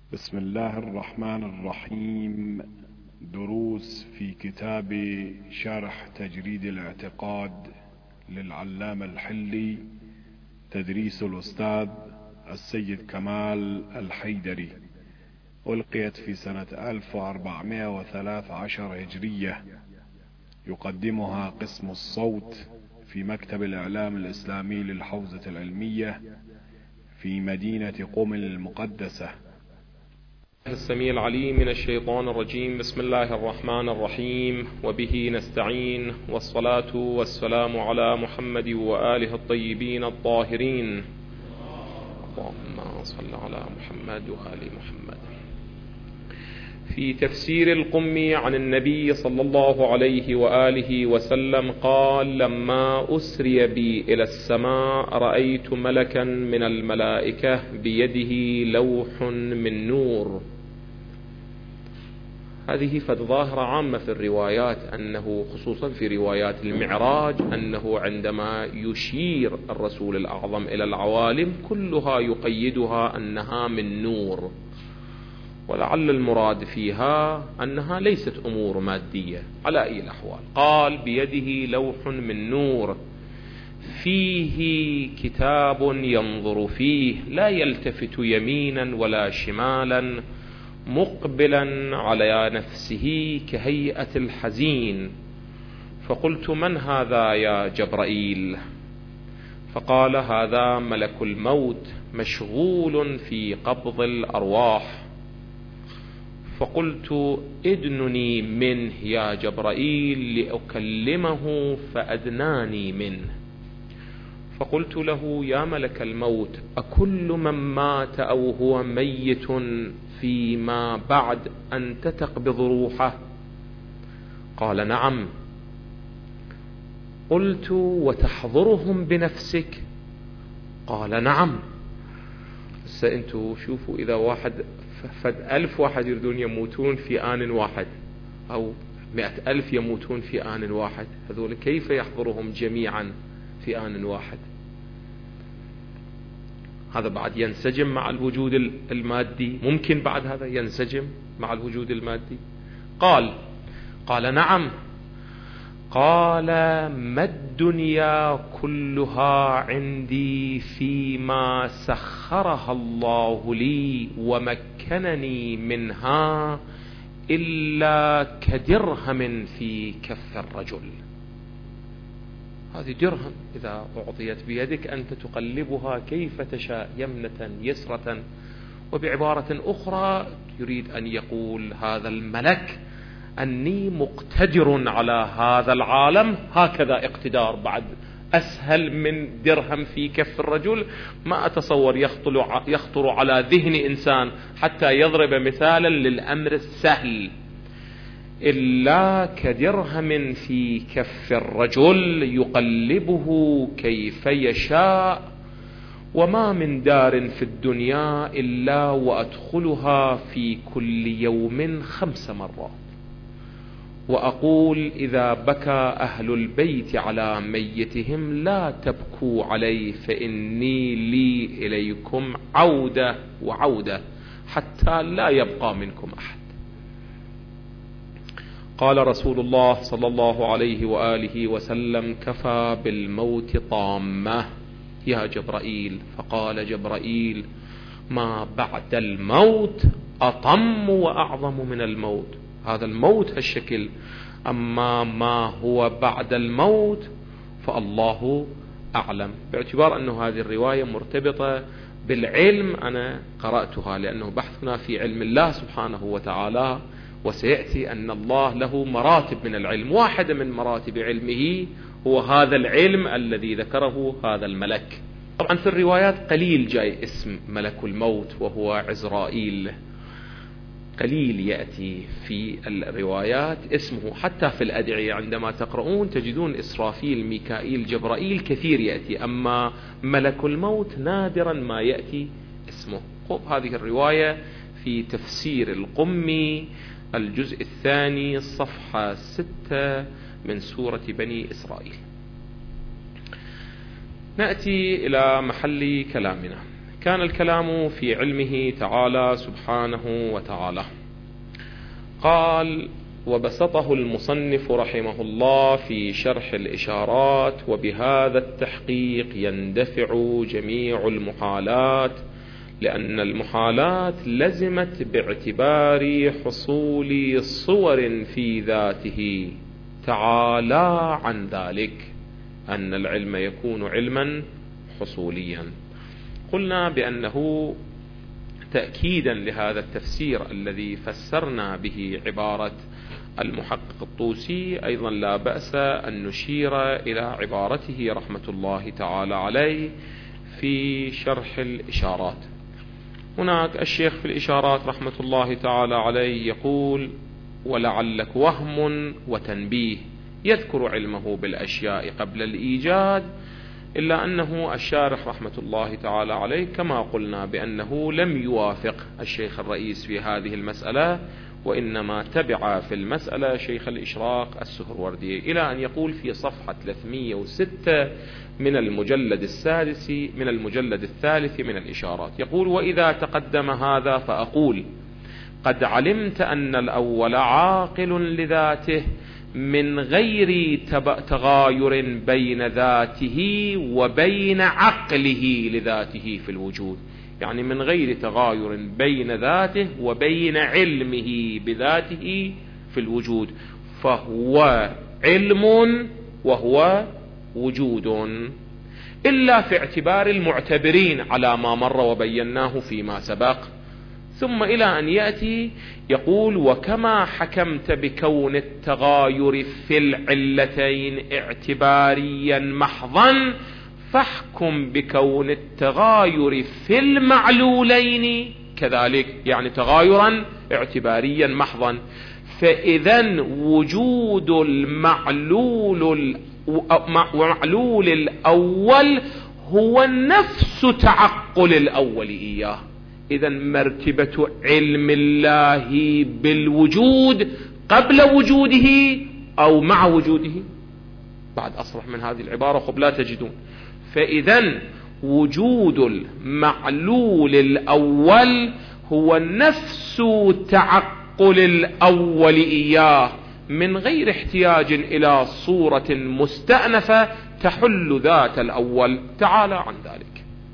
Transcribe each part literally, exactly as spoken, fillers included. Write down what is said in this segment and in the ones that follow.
بسم الله الرحمن الرحيم. دروس في كتاب شرح تجريد الاعتقاد للعلامة الحلي، تدريس الأستاذ السيد كمال الحيدري، ألقيت في سنة ألف وأربعمائة وثلاثة عشر هجرية. يقدمها قسم الصوت في مكتب الإعلام الإسلامي للحوزة العلمية في مدينة قم المقدسة. السميع العليم من الشيطان الرجيم. بسم الله الرحمن الرحيم، وبه نستعين، والصلاة والسلام على محمد وآله الطيبين الطاهرين. اللهم صل على محمد وآل محمد. في تفسير القم عن النبي صلى الله عليه وآله وسلم قال: لما أسري بي إلى السماء رأيت ملكا من الملائكة بيده لوح من نور. هذه فد ظاهرة عامة في الروايات، أنه خصوصا في روايات المعراج أنه عندما يشير الرسول الأعظم إلى العوالم كلها يقيدها أنها من نور، ولعل المراد فيها أنها ليست أمور مادية على أي الأحوال. قال: بيده لوح من نور فيه كتاب ينظر فيه لا يلتفت يمينا ولا شمالا مقبلا على نفسه كهيئة الحزين. فقلت: من هذا يا جبرائيل؟ فقال: هذا ملك الموت مشغول في قبض الأرواح. فقلت: ادنني منه يا جبرائيل لأكلمه، فأدناني منه. فقلت له: يا ملك الموت، أكل من مات أو هو ميت فيما بعد أنت تقبض روحه؟ قال: نعم. قلت: وتحضرهم بنفسك؟ قال: نعم. هسه انتوا شوفوا، إذا واحد فد ألف واحد يردون يموتون في آن واحد، أو مئة ألف يموتون في آن واحد، هذول كيف يحضرهم جميعا في آن واحد؟ هذا بعد ينسجم مع الوجود المادي؟ ممكن بعد هذا ينسجم مع الوجود المادي؟ قال قال نعم. قال: ما الدنيا كلها عندي فيما سخرها الله لي ومكنني منها إلا كدرهم في كف الرجل. هذه درهم إذا أعطيت بيدك أنت تقلبها كيف تشاء، يمنة يسرة. وبعبارة أخرى يريد أن يقول هذا الملك أني مقتدر على هذا العالم، هكذا اقتدار بعد أسهل من درهم في كف الرجل. ما أتصور يخطر, يخطر على ذهن إنسان حتى يضرب مثالا للأمر السهل. إلا كدرهم في كف الرجل يقلبه كيف يشاء، وما من دار في الدنيا إلا وأدخلها في كل يوم خمس مرات. وأقول: إذا بكى أهل البيت على ميتهم لا تبكوا عليه، فإني لي إليكم عودة وعودة حتى لا يبقى منكم أحد. قال رسول الله صلى الله عليه وآله وسلم: كفى بالموت طامة يا جبرائيل. فقال جبرائيل: ما بعد الموت أطم وأعظم من الموت. هذا الموت هالشكل، أما ما هو بعد الموت فالله أعلم. باعتبار أن هذه الرواية مرتبطة بالعلم أنا قرأتها، لأنه بحثنا في علم الله سبحانه وتعالى، وسيأتي أن الله له مراتب من العلم. واحدة من مراتب علمه هو هذا العلم الذي ذكره هذا الملك. طبعا في الروايات قليل جاي اسم ملك الموت وهو عزرائيل، قليل يأتي في الروايات اسمه. حتى في الأدعية عندما تقرؤون تجدون إسرافيل، ميكائيل، جبرائيل كثير يأتي، أما ملك الموت نادرا ما يأتي اسمه. خب هذه الرواية في تفسير القمي الجزء الثاني صفحة ستة من سورة بني إسرائيل. نأتي إلى محل كلامنا. كان الكلام في علمه تعالى سبحانه وتعالى. قال: وبسطه المصنف رحمه الله في شرح الإشارات: وبهذا التحقيق يندفع جميع المحالات، لأن المحالات لزمت باعتبار حصول صور في ذاته تعالى عن ذلك، أن العلم يكون علما حصوليا. قلنا بأنه تأكيدا لهذا التفسير الذي فسرنا به عبارة المحقق الطوسي، أيضا لا بأس أن نشير إلى عبارته رحمة الله تعالى عليه في شرح الإشارات. هناك الشيخ في الإشارات رحمة الله تعالى عليه يقول: ولعلك وهم وتنبيه، يذكر علمه بالأشياء قبل الإيجاد، إلا أنه الشارح رحمة الله تعالى عليه كما قلنا بأنه لم يوافق الشيخ الرئيس في هذه المسألة، وإنما تبع في المسألة شيخ الإشراق السهروردي، إلى أن يقول في صفحة ثلاثمئة وستة من المجلد السادس من المجلد الثالث من الإشارات، يقول: وإذا تقدم هذا فأقول: قد علمت أن الأول عاقل لذاته من غير تغاير بين ذاته وبين عقله لذاته في الوجود، يعني من غير تغاير بين ذاته وبين علمه بذاته في الوجود، فهو علم وهو وجود، إلا في اعتبار المعتبرين على ما مر وبيناه فيما سبق. ثم إلى أن يأتي يقول: وكما حكمت بكون التغاير في العلتين اعتباريا محضا، فاحكم بكون التغاير في المعلولين كذلك، يعني تغايرا اعتباريا محضا. فإذا وجود المعلول معلول الأول هو نفس تعقل الأول إياه. إذا مرتبة علم الله بالوجود قبل وجوده أو مع وجوده. بعد أصرح من هذه العبارة خب لا تجدون. فإذا وجود المعلول الأول هو نفس تعقل الأول إياه، من غير احتياج إلى صورة مستأنفة تحل ذات الأول تعالى عن ذلك.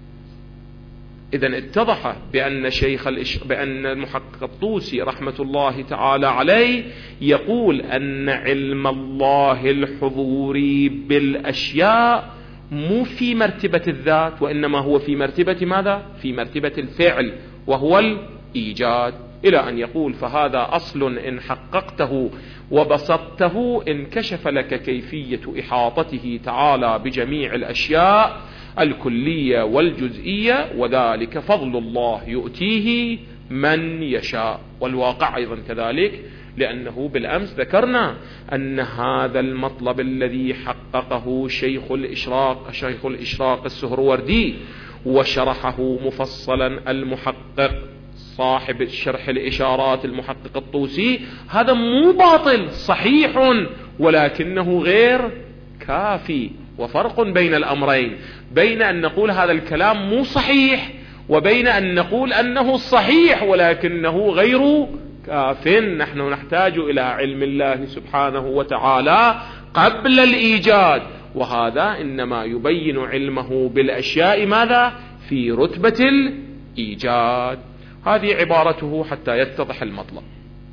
إذن اتضح بأن شيخ الإش... بأن المحقق الطوسي رحمة الله تعالى عليه يقول أن علم الله الحضوري بالأشياء مو في مرتبة الذات، وإنما هو في مرتبة ماذا؟ في مرتبة الفعل، وهو الإيجاد. إلى أن يقول: فهذا أصل إن حققته وبسطته انكشف لك كيفية إحاطته تعالى بجميع الأشياء الكلية والجزئية، وذلك فضل الله يؤتيه من يشاء. والواقع أيضا كذلك، لأنه بالأمس ذكرنا أن هذا المطلب الذي حققه شيخ الإشراق شيخ الإشراق السهروردي وشرحه مفصلا المحقق صاحب شرح الإشارات المحقق الطوسي، هذا مو باطل، صحيح، ولكنه غير كافي. وفرق بين الأمرين، بين أن نقول هذا الكلام مو صحيح وبين أن نقول أنه صحيح ولكنه غير كاف. نحن نحتاج إلى علم الله سبحانه وتعالى قبل الإيجاد، وهذا إنما يبين علمه بالأشياء ماذا؟ في رتبة الإيجاد. هذه عبارته حتى يتضح المطلب.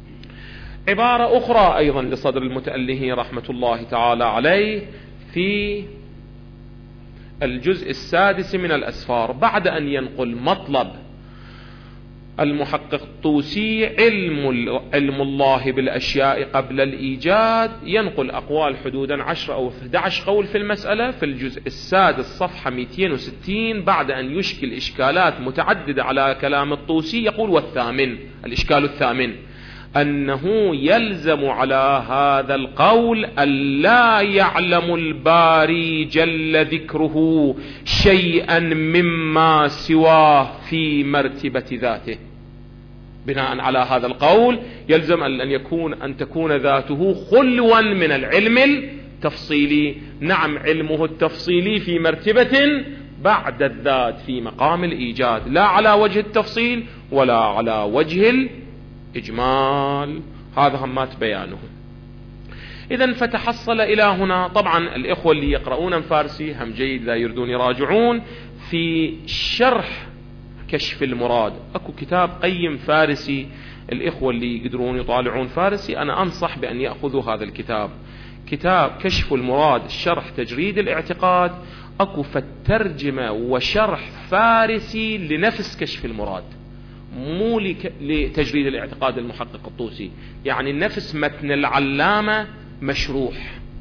عبارة أخرى أيضا لصدر المتأله رحمة الله تعالى عليه في الجزء السادس من الأسفار، بعد أن ينقل مطلب المحقق الطوسي علم, علم الله بالأشياء قبل الإيجاد، ينقل أقوال حدودا عشر أو أحد عشر قول في المسألة في الجزء السادس صفحة مئتين وستين، بعد أن يشكل إشكالات متعددة على كلام الطوسي. يقول: والثامن، الإشكال الثامن، أنه يلزم على هذا القول ألا يعلم الباري جل ذكره شيئا مما سواه في مرتبة ذاته. بناء على هذا القول يلزم أن يكون أن تكون ذاته خلوا من العلم التفصيلي. نعم، علمه التفصيلي في مرتبة بعد الذات في مقام الإيجاد، لا على وجه التفصيل ولا على وجه الإجمال. هذا همات بيانه. إذن فتحصل إلى هنا. طبعا الإخوة اللي يقرؤون فارسي هم جيد لا يردون يراجعون في شرح كشف المراد. أكو كتاب قيم فارسي، الإخوة اللي يقدرون يطالعون فارسي أنا أنصح بأن يأخذوا هذا الكتاب، كتاب كشف المراد شرح تجريد الاعتقاد. أكو فالترجمة وشرح فارسي لنفس كشف المراد، مو لتجريد الاعتقاد المحقق الطوسي، يعني نفس متن العلامة مشروح،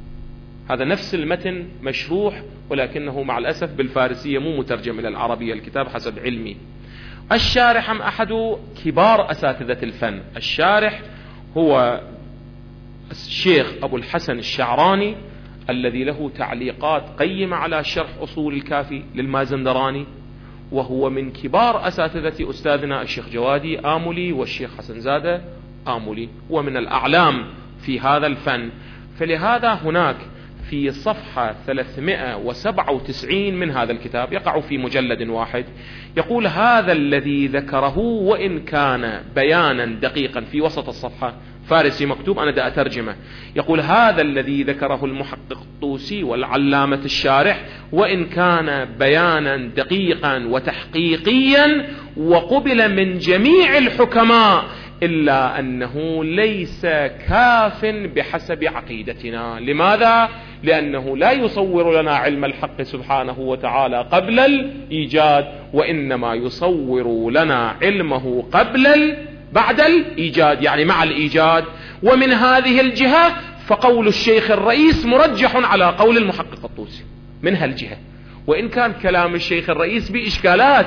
هذا نفس المتن مشروح ولكنه مع الأسف بالفارسية مو مترجم إلى العربية الكتاب حسب علمي. الشارح هم أحد كبار أساتذة الفن، الشارح هو الشيخ أبو الحسن الشعراني الذي له تعليقات قيمة على شرح أصول الكافي للمازندراني، وهو من كبار أساتذة أستاذنا الشيخ جوادي آملي والشيخ حسن زادة آملي، ومن الأعلام في هذا الفن. فلهذا هناك في صفحة ثلاثمائة وسبعة وتسعين من هذا الكتاب، يقع في مجلد واحد، يقول هذا الذي ذكره وإن كان بيانا دقيقا، في وسط الصفحة فارسي مكتوب أنا دا أترجمه، يقول هذا الذي ذكره المحقق الطوسي والعلامة الشارح وإن كان بيانا دقيقا وتحقيقيا وقبل من جميع الحكماء، إلا أنه ليس كاف بحسب عقيدتنا. لماذا؟ لأنه لا يصور لنا علم الحق سبحانه وتعالى قبل الإيجاد، وإنما يصور لنا علمه قبل بعد الإيجاد، يعني مع الإيجاد. ومن هذه الجهة فقول الشيخ الرئيس مرجح على قول المحقق الطوسي من هالجهة، وإن كان كلام الشيخ الرئيس بإشكالات،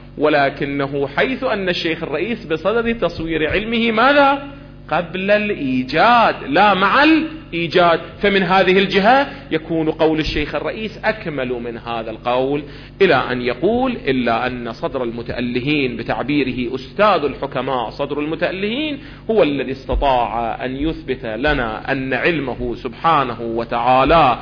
ولكنه حيث أن الشيخ الرئيس بصدد تصوير علمه ماذا؟ قبل الإيجاد لا مع الإيجاد. فمن هذه الجهة يكون قول الشيخ الرئيس أكمل من هذا القول، إلى أن يقول إلا أن صدر المتألهين، بتعبيره أستاذ الحكماء صدر المتألهين، هو الذي استطاع أن يثبت لنا أن علمه سبحانه وتعالى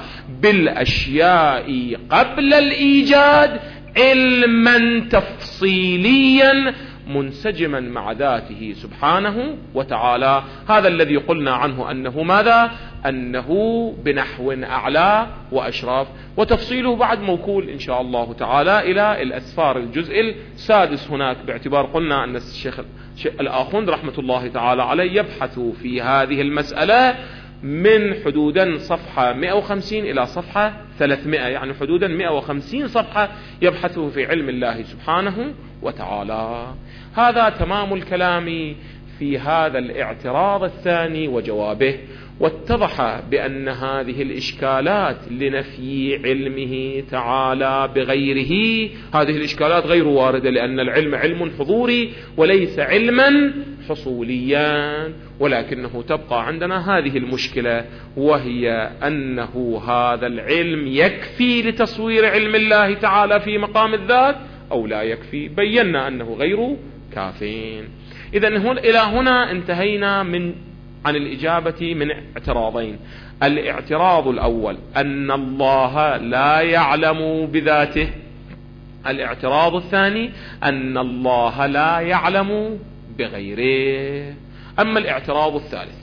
بالأشياء قبل الإيجاد علما تفصيليا منسجما مع ذاته سبحانه وتعالى. هذا الذي قلنا عنه أنه ماذا؟ أنه بنحو أعلى وأشراف، وتفصيله بعد موكول إن شاء الله تعالى إلى الأسفار الجزء السادس هناك، باعتبار قلنا أن الشيخ الآخوند رحمة الله تعالى عليه يبحث في هذه المسألة من حدودا صفحة مئة وخمسين إلى صفحة ثلاثمائة، يعني حدودا مئة وخمسين صفحة يبحثه في علم الله سبحانه وتعالى. هذا تمام الكلام في هذا الاعتراض الثاني وجوابه. واتضح بأن هذه الإشكالات لنفي علمه تعالى بغيره، هذه الإشكالات غير واردة، لأن العلم علم حضوري وليس علما حصوليا، ولكنه تبقى عندنا هذه المشكلة، وهي أنه هذا العلم يكفي لتصوير علم الله تعالى في مقام الذات أو لا يكفي. بينا أنه غير كافين. إذن إلى هنا انتهينا من عن الإجابة من اعتراضين. الاعتراض الأول أن الله لا يعلم بذاته، الاعتراض الثاني أن الله لا يعلم بغيره. أما الاعتراض الثالث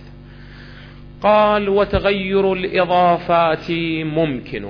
قال وتغير الإضافات ممكن.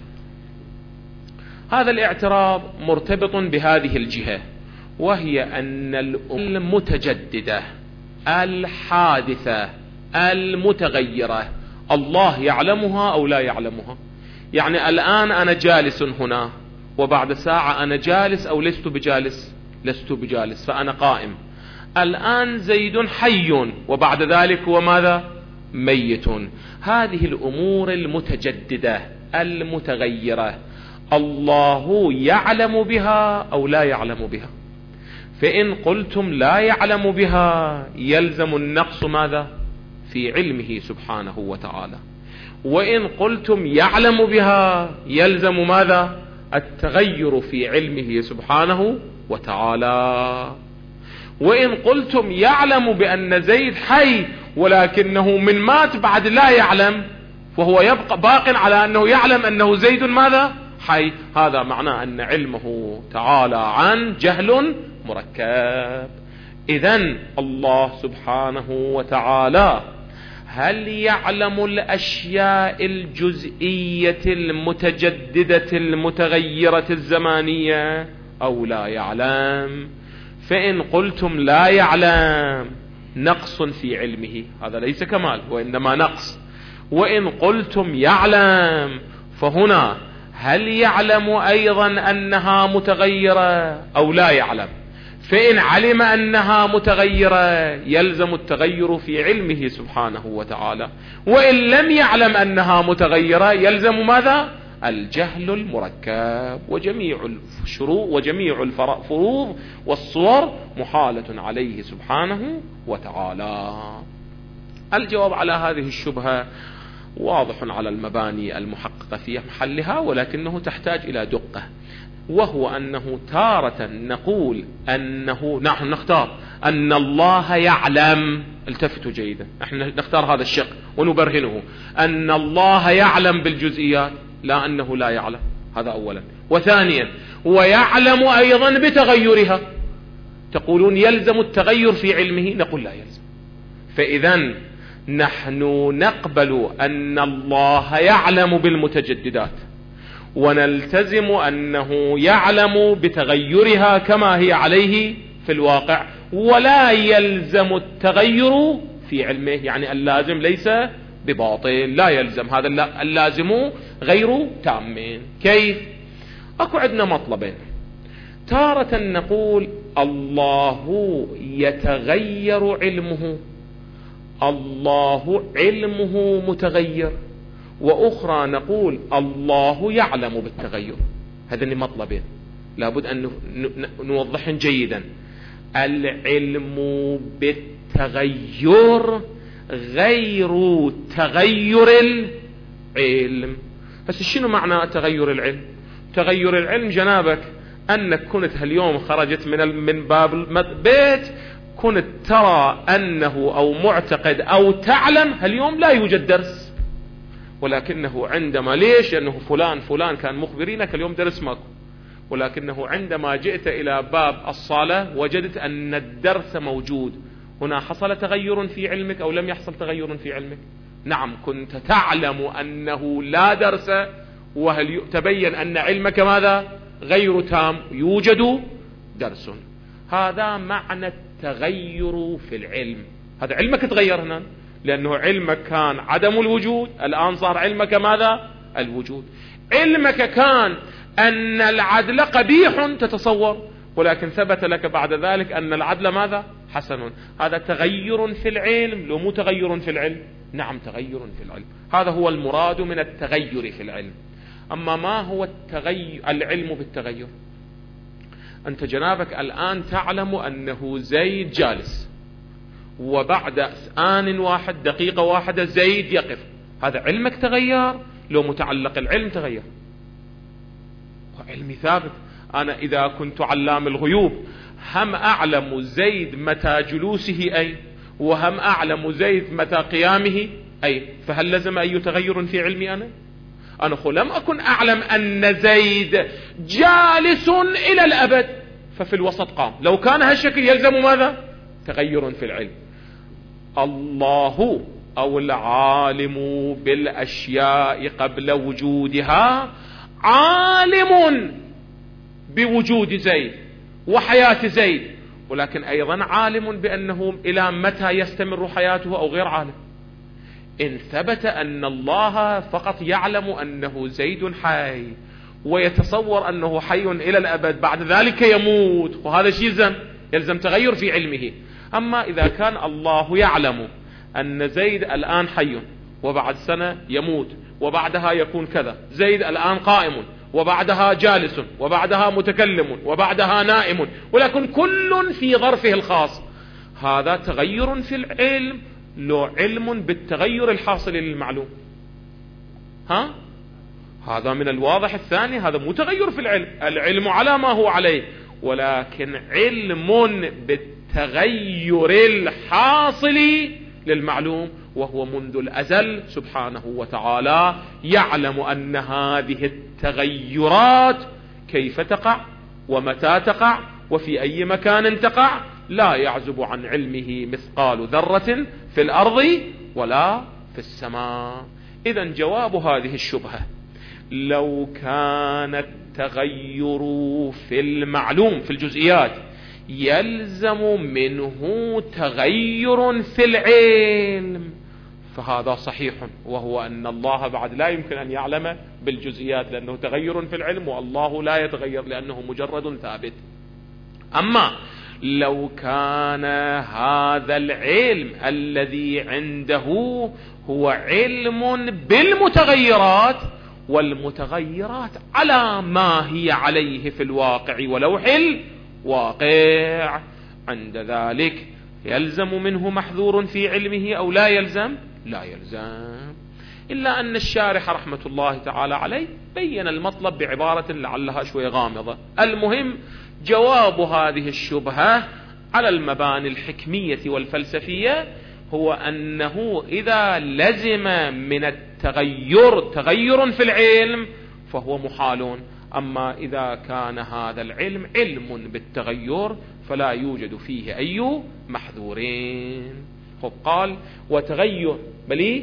هذا الاعتراض مرتبط بهذه الجهة، وهي أن المتجددة الحادثة المتغيرة الله يعلمها أو لا يعلمها. يعني الآن أنا جالس هنا، وبعد ساعة أنا جالس أو لست بجالس، لست بجالس فأنا قائم. الآن زيد حي، وبعد ذلك هو ماذا؟ ميت. هذه الأمور المتجددة المتغيرة الله يعلم بها أو لا يعلم بها. فإن قلتم لا يعلم بها يلزم النقص ماذا؟ في علمه سبحانه وتعالى. وإن قلتم يعلم بها يلزم ماذا؟ التغير في علمه سبحانه وتعالى. وإن قلتم يعلم بأن زيد حي ولكنه من مات بعد لا يعلم، وهو يبقى باق على أنه يعلم أنه زيد ماذا؟ حي، هذا معناه أن علمه تعالى عن جهل مركب. إذن الله سبحانه وتعالى هل يعلم الأشياء الجزئية المتجددة المتغيرة الزمانية أو لا يعلم؟ فإن قلتم لا يعلم نقص في علمه، هذا ليس كمال وإنما نقص. وإن قلتم يعلم فهنا هل يعلم أيضا أنها متغيرة أو لا يعلم؟ فإن علم أنها متغيرة يلزم التغير في علمه سبحانه وتعالى، وإن لم يعلم أنها متغيرة يلزم ماذا؟ الجهل المركب. وجميع الشروط وجميع الفروض والصور محالة عليه سبحانه وتعالى. الجواب على هذه الشبهة واضح على المباني المحققة في محلها، ولكنه تحتاج إلى دقة، وهو أنه تارة نقول أنه نحن نختار أن الله يعلم، التفتوا جيدا، نحن نختار هذا الشق ونبرهنه، أن الله يعلم بالجزئيات لا أنه لا يعلم، هذا أولا. وثانيا ويعلم أيضا بتغيرها، تقولون يلزم التغير في علمه، نقول لا يلزم. فإذن نحن نقبل أن الله يعلم بالمتجددات، ونلتزم أنه يعلم بتغيرها كما هي عليه في الواقع، ولا يلزم التغير في علمه، يعني اللازم ليس بباطل، لا يلزم، هذا اللازم غير تام. كيف؟ أكو عندنا مطلبين، تارة نقول الله يتغير علمه، الله علمه متغير، وأخرى نقول الله يعلم بالتغير. هذين مطلبين لابد أن نوضحهم جيدا. العلم بالتغير غير تغير العلم. بس شنو معنى تغير العلم؟ تغير العلم جنابك أنك كنت هاليوم خرجت من من باب البيت كنت ترى أنه أو معتقد أو تعلم هاليوم لا يوجد درس، ولكنه عندما ليش؟ لأنه فلان فلان كان مخبرينك اليوم درس ماكو، ولكنه عندما جئت إلى باب الصالة وجدت أن الدرس موجود. هنا حصل تغير في علمك أو لم يحصل تغير في علمك؟ نعم، كنت تعلم أنه لا درس، وهل تبين أن علمك ماذا؟ غير تام، يوجد درس. هذا معنى التغير في العلم. هذا علمك تغير هنا، لأنه علمك كان عدم الوجود، الآن صار علمك ماذا؟ الوجود. علمك كان أن العدل قبيح تتصور، ولكن ثبت لك بعد ذلك أن العدل ماذا؟ حسن. هذا تغير في العلم، لو مو تغير في العلم؟ نعم تغير في العلم. هذا هو المراد من التغير في العلم. أما ما هو التغير العلم بالتغير؟ أنت جنابك الآن تعلم أنه زيد جالس، وبعد آن واحد دقيقة واحدة زيد يقف، هذا علمك تغير؟ لو متعلق العلم تغير. علمي ثابت. أنا إذا كنت علام الغيوب هم أعلم زيد متى جلوسه أي، وهم أعلم زيد متى قيامه أي، فهل لزم أي تغير في علمي أنا؟ أنا لم أكن أعلم أن زيد جالس إلى الأبد ففي الوسط قام، لو كان هالشكل يلزم ماذا؟ تغير في العلم. الله أو العالم بالأشياء قبل وجودها عالم بوجود زيد وحياة زيد، ولكن أيضا عالم بأنه إلى متى يستمر حياته أو غير عالم. إن ثبت أن الله فقط يعلم أنه زيد حي ويتصور أنه حي إلى الأبد بعد ذلك يموت، وهذا شيء يلزم يلزم تغير في علمه. أما إذا كان الله يعلم أن زيد الآن حي وبعد سنة يموت وبعدها يكون كذا، زيد الآن قائم وبعدها جالس وبعدها متكلم وبعدها نائم، ولكن كل في ظرفه الخاص، هذا تغير في العلم، لو علم بالتغير الحاصل للمعلوم. ها؟ هذا من الواضح الثاني، هذا مو تغير في العلم، العلم على ما هو عليه، ولكن علم بالتغير الحاصل للمعلوم، وهو منذ الأزل سبحانه وتعالى يعلم أن هذه التغيرات كيف تقع ومتى تقع وفي أي مكان تقع، لا يعزب عن علمه مثقال ذرة في الأرض ولا في السماء. إذن جواب هذه الشبهة: لو كان التغير في المعلوم في الجزئيات يلزم منه تغير في العلم، فهذا صحيح، وهو أن الله بعد لا يمكن أن يعلم بالجزئيات لأنه تغير في العلم، والله لا يتغير لأنه مجرد ثابت. أما لو كان هذا العلم الذي عنده هو علم بالمتغيرات، والمتغيرات على ما هي عليه في الواقع ولوح الواقع، عند ذلك يلزم منه محذور في علمه أو لا يلزم؟ لا يلزم. إلا أن الشارح رحمة الله تعالى عليه بين المطلب بعبارة لعلها شوي غامضة. المهم جواب هذه الشبهة على المباني الحكمية والفلسفية هو أنه إذا لزم من التغير تغير في العلم فهو محال، أما إذا كان هذا العلم علم بالتغير فلا يوجد فيه أي محذورين. خب قال وتغير بلي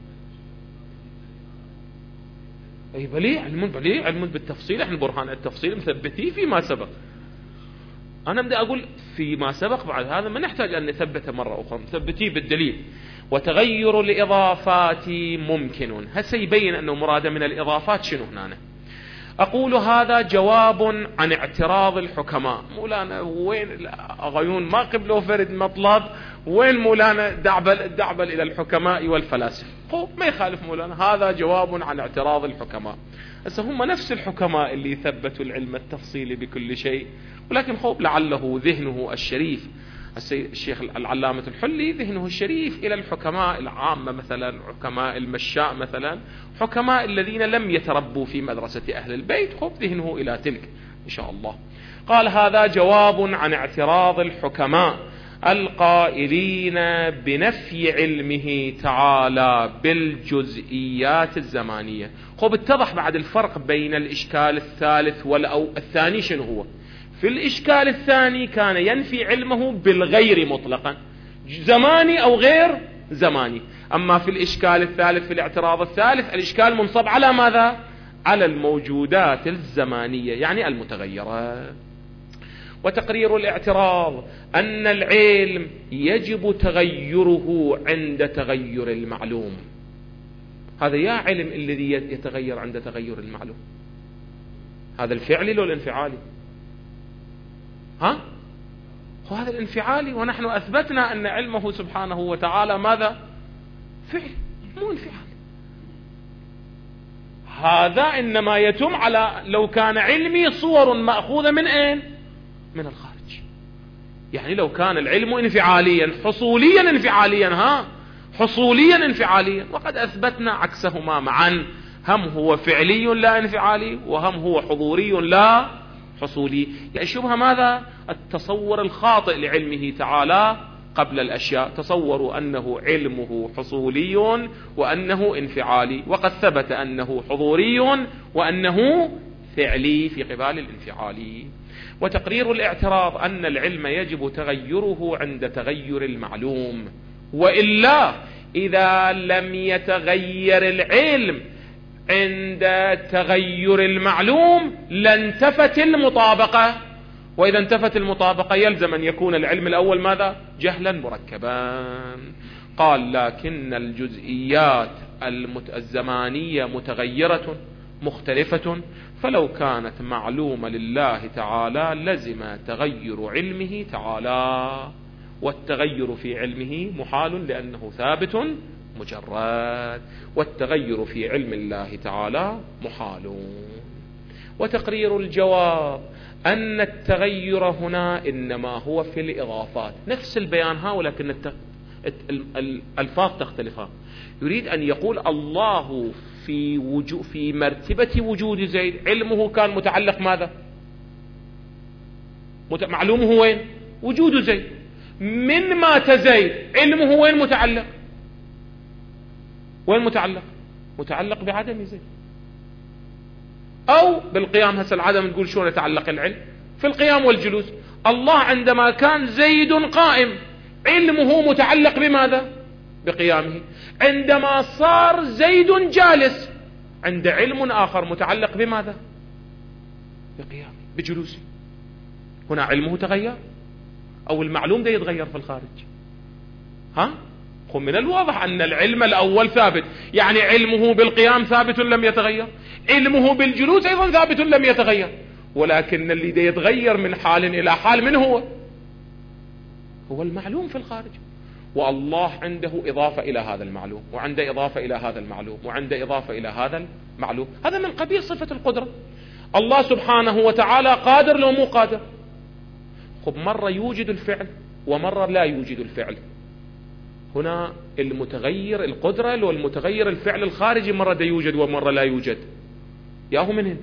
أي بلي علم بلي علم بالتفصيل، احنا برهان التفصيل مثبتيه فيما سبق. أنا بدي أقول فيما سبق، بعد هذا ما نحتاج أن نثبته مرة أخرى، مثبتيه بالدليل. وتغير الإضافات ممكن، هسه يبين أنه مراد من الإضافات شنو هنا. أقول هذا جواب عن اعتراض الحكماء. مولانا وين أغيون ما قبلوا فرد مطلب، وين مولانا دعبل, دعبل إلى الحكماء والفلاسفة؟ ما يخالف مولانا، هذا جواب عن اعتراض الحكماء. هسه هم نفس الحكماء اللي ثبتوا العلم التفصيلي بكل شيء، ولكن خوب لعله ذهنه الشريف الشيخ العلامة الحلي ذهنه الشريف إلى الحكماء العامة، مثلا حكماء المشاء، مثلا حكماء الذين لم يتربوا في مدرسة أهل البيت، خوب ذهنه إلى تلك إن شاء الله. قال هذا جواب عن اعتراض الحكماء القائلين بنفي علمه تعالى بالجزئيات الزمانية. خوب اتضح بعد الفرق بين الإشكال الثالث والأو الثاني شنو هو. في الإشكال الثاني كان ينفي علمه بالغير مطلقا، زماني أو غير زماني. أما في الإشكال الثالث في الاعتراض الثالث الإشكال منصب على ماذا؟ على الموجودات الزمانية يعني المتغيرة. وتقرير الاعتراض أن العلم يجب تغيره عند تغير المعلوم. هذا يا علم الذي يتغير عند تغير المعلوم، هذا الفعلي لو الانفعالي؟ ها؟ هو هذا الانفعالي، ونحن أثبتنا أن علمه سبحانه وتعالى ماذا؟ فعل مو انفعال. هذا إنما يتم على لو كان علمي صور مأخوذة من أين؟ من الخارج. يعني لو كان العلم انفعاليا حصوليا انفعاليا ها حصوليا انفعاليا، وقد أثبتنا عكسهما معا، هم هو فعلي لا انفعالي، وهم هو حضوري لا حصولي. يعني شبه ماذا؟ التصور الخاطئ لعلمه تعالى قبل الأشياء، تصوروا أنه علمه حصولي وأنه انفعالي، وقد ثبت أنه حضوري وأنه فعلي في قبال الانفعالي. وتقرير الاعتراض أن العلم يجب تغيره عند تغير المعلوم، وإلا إذا لم يتغير العلم عند تغير المعلوم لانتفت المطابقة، وإذا انتفت المطابقة يلزم أن يكون العلم الأول ماذا؟ جهلا مركبا. قال لكن الجزئيات الزمانية متغيرة مختلفة، فلو كانت معلومة لله تعالى لزم تغير علمه تعالى، والتغير في علمه محال لأنه ثابت مجرد، والتغير في علم الله تعالى محال. وتقرير الجواب أن التغير هنا إنما هو في الإضافات، نفس البيان ها، ولكن الت... الألفاظ تختلفها. يريد أن يقول الله في وجو في مرتبة وجود زيد علمه كان متعلق ماذا؟ مت... معلومه وين؟ وجود زيد. من مات زيد علمه وين متعلق؟ وين متعلق؟ متعلق بعدم زيد، أو بالقيام. هسه العدم تقول شلون يتعلق العلم؟ في القيام والجلوس. الله عندما كان زيد قائم علمه متعلق بماذا؟ بقيامه. عندما صار زيد جالس عند علم آخر متعلق بماذا؟ بقيامه، بجلوسه. هنا علمه تغير أو المعلوم ده يتغير في الخارج؟ ها؟ من الواضح أن العلم الأول ثابت، يعني علمه بالقيام ثابت لم يتغير، علمه بالجلوس أيضا ثابت لم يتغير، ولكن اللي ده يتغير من حال إلى حال من هو؟ هو المعلوم في الخارج. والله عنده إضافة إلى هذا المعلوم، وعنده إضافة إلى هذا المعلوم، وعنده إضافة إلى هذا المعلوم. هذا من قبيل صفة القدرة. الله سبحانه وتعالى قادر لو مو قادر؟ خب مرة يوجد الفعل ومرة لا يوجد الفعل. هنا المتغير القدرة لو المتغير الفعل الخارجي، مرة دا يوجد ومرة لا يوجد. ياهو منهن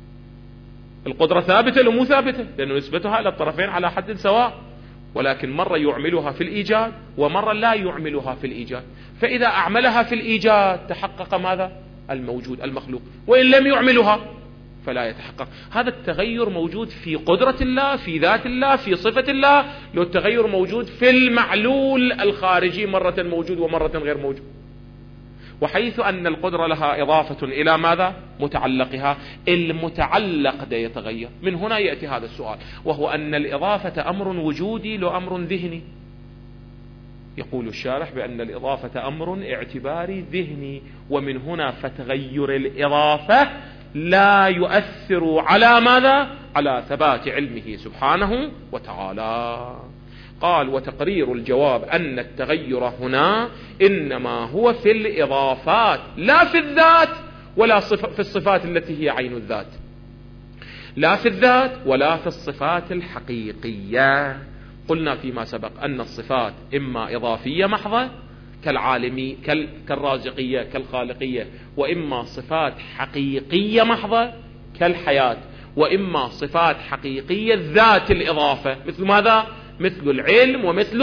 القدرة ثابتة لو مو ثابتة؟ لأنه نسبتها إلى الطرفين على حد سواء، ولكن مرة يعملها في الإيجاد ومرة لا يعملها في الإيجاد. فإذا أعملها في الإيجاد تحقق ماذا؟ الموجود المخلوق، وإن لم يعملها فلا يتحقق. هذا التغير موجود في قدرة الله، في ذات الله، في صفة الله. لو التغير موجود في المعلول الخارجي مرة موجود ومرة غير موجود. وحيث أن القدرة لها إضافة إلى ماذا؟ متعلقها، المتعلق ده يتغير. من هنا يأتي هذا السؤال، وهو أن الإضافة أمر وجودي لو أمر ذهني؟ يقول الشارح بأن الإضافة أمر اعتباري ذهني، ومن هنا فتغير الإضافة لا يؤثر على ماذا؟ على ثبات علمه سبحانه وتعالى. قال: وتقرير الجواب أن التغير هنا إنما هو في الإضافات لا في الذات ولا في الصفات التي هي عين الذات، لا في الذات ولا في الصفات الحقيقية. قلنا فيما سبق أن الصفات إما إضافية محضة كالعالمي كالرازقية كالخالقية، وإما صفات حقيقية محضة كالحياة، وإما صفات حقيقية ذات الإضافة مثل ماذا؟ مثل العلم ومثل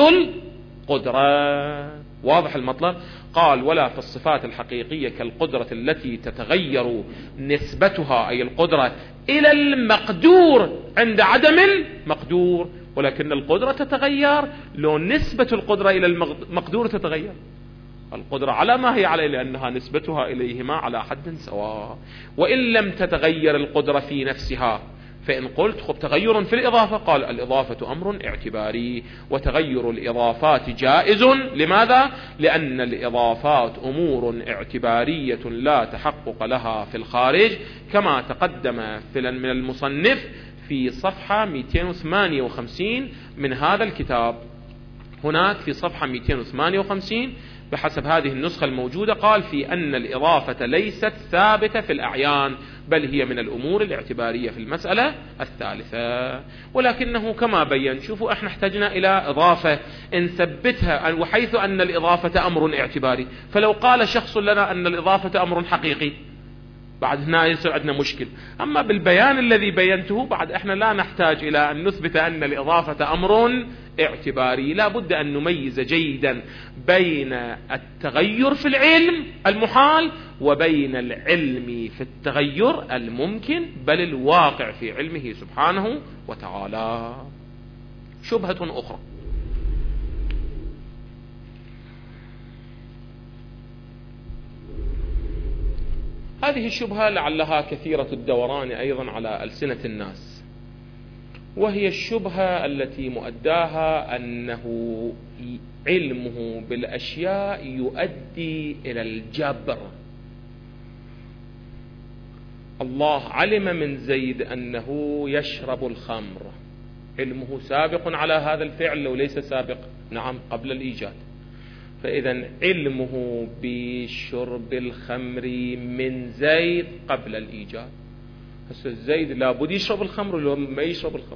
القدرة. واضح المطلب؟ قال: ولا في الصفات الحقيقية كالقدرة التي تتغير نسبتها أي القدرة إلى المقدور عند عدم المقدور، ولكن القدرة تتغير لو نسبة القدرة إلى المقدور تتغير. القدرة على ما هي عليه لأنها نسبتها إليهما على حد سواء. وإن لم تتغير القدرة في نفسها، فإن قلت خب تغير في الإضافة، قال: الإضافة أمر اعتباري، وتغير الإضافات جائز. لماذا؟ لأن الإضافات أمور اعتبارية لا تحقق لها في الخارج، كما تقدم من المصنف في صفحة مئتين وثمانية وخمسين من هذا الكتاب. هناك في صفحة مئتين وثمانية وخمسين بحسب هذه النسخة الموجودة قال: في أن الإضافة ليست ثابتة في الأعيان، بل هي من الأمور الاعتبارية في المسألة الثالثة. ولكنه كما بيّن، شوفوا احنا احتجنا إلى إضافة نثبتها، وحيث أن الإضافة أمر اعتباري، فلو قال شخص لنا أن الإضافة أمر حقيقي بعد هنا يصير عندنا مشكل. أما بالبيان الذي بينته بعد احنا لا نحتاج إلى أن نثبت أن الإضافة أمر اعتباري. لا بد أن نميز جيدا بين التغير في العلم المحال وبين العلم في التغير الممكن بل الواقع في علمه سبحانه وتعالى. شبهة أخرى: هذه الشبهة لعلها كثيرة الدوران أيضا على ألسنة الناس، وهي الشبهة التي مؤداها أنه علمه بالأشياء يؤدي إلى الجبر. الله علم من زيد أنه يشرب الخمر، علمه سابق على هذا الفعل لو ليس سابق؟ نعم، قبل الإيجاد. فإذا علمه بشرب الخمر من زيد قبل الإيجاد. هسه زيد لابد يشرب الخمر لو ما يشرب الخمر؟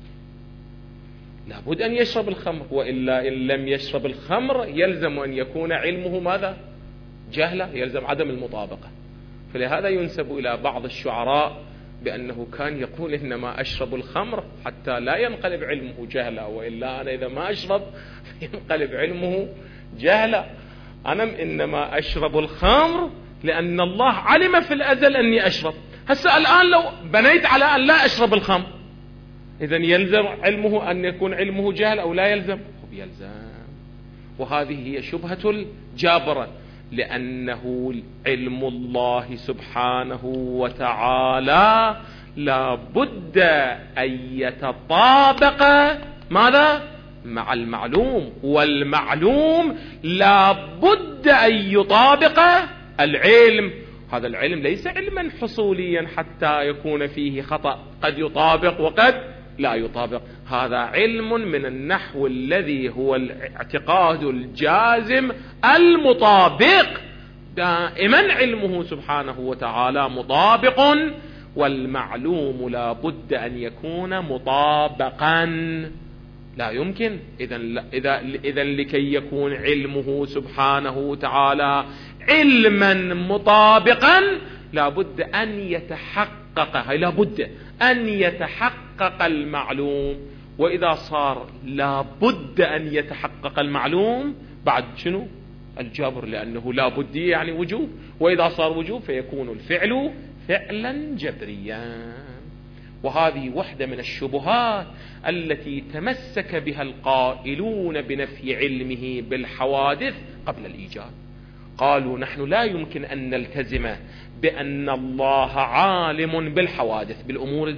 لابد أن يشرب الخمر، وإلا إن لم يشرب الخمر يلزم أن يكون علمه ماذا؟ جهلة، يلزم عدم المطابقة. فلهذا ينسب إلى بعض الشعراء بأنه كان يقول إنما أشرب الخمر حتى لا ينقلب علمه جهلا، وإلا أنا إذا ما أشرب ينقلب علمه جهلا. أنا إنما أشرب الخمر لأن الله علم في الأزل أني أشرب. هسه الآن لو بنيت على أن لا أشرب الخمر، إذن يلزم علمه أن يكون علمه جهل أو لا يلزم؟ يلزم. وهذه هي شبهة الجابرة، لأنه علم الله سبحانه وتعالى لا بد أن يتطابق ماذا؟ مع المعلوم، والمعلوم لا بد أن يطابق العلم. هذا العلم ليس علما حصوليا حتى يكون فيه خطأ، قد يطابق وقد لا يطابق. هذا علم من النحو الذي هو الاعتقاد الجازم المطابق، دائما علمه سبحانه وتعالى مطابق، والمعلوم لا بد أن يكون مطابقا. لا يمكن إذا إذا إذا لكي يكون علمه سبحانه وتعالى علما مطابقا لا بد أن يتحقق لا بد أن يتحقق المعلوم. وإذا صار لا بد أن يتحقق المعلوم بعد شنو؟ الجبر، لأنه لا بد يعني وجوب، وإذا صار وجوب فيكون الفعل فعلا جبريا. وهذه واحدة من الشبهات التي تمسك بها القائلون بنفي علمه بالحوادث قبل الإيجاد. قالوا نحن لا يمكن أن نلتزم بأن الله عالم بالحوادث بالأمور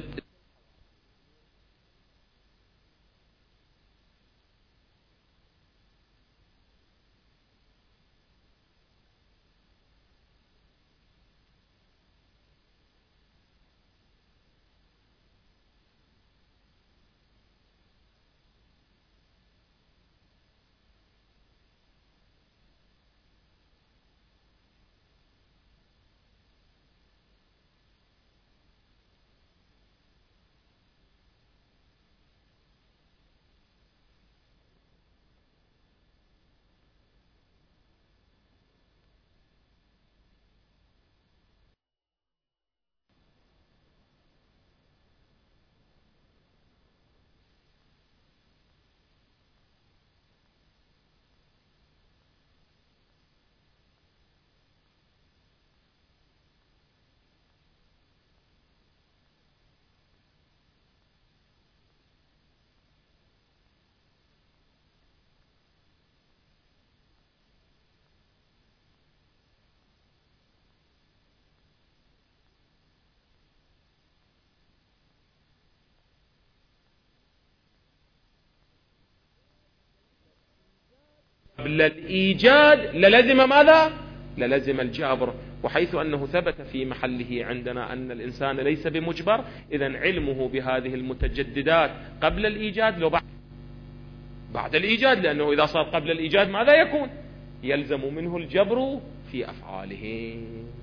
قبل الإيجاد للزم ماذا؟ للزم الجابر. وحيث أنه ثبت في محله عندنا أن الإنسان ليس بمجبر، إذن علمه بهذه المتجددات قبل الإيجاد لو بعد بعد الإيجاد، لأنه إذا صار قبل الإيجاد ماذا يكون؟ يلزم منه الجبر في أفعاله.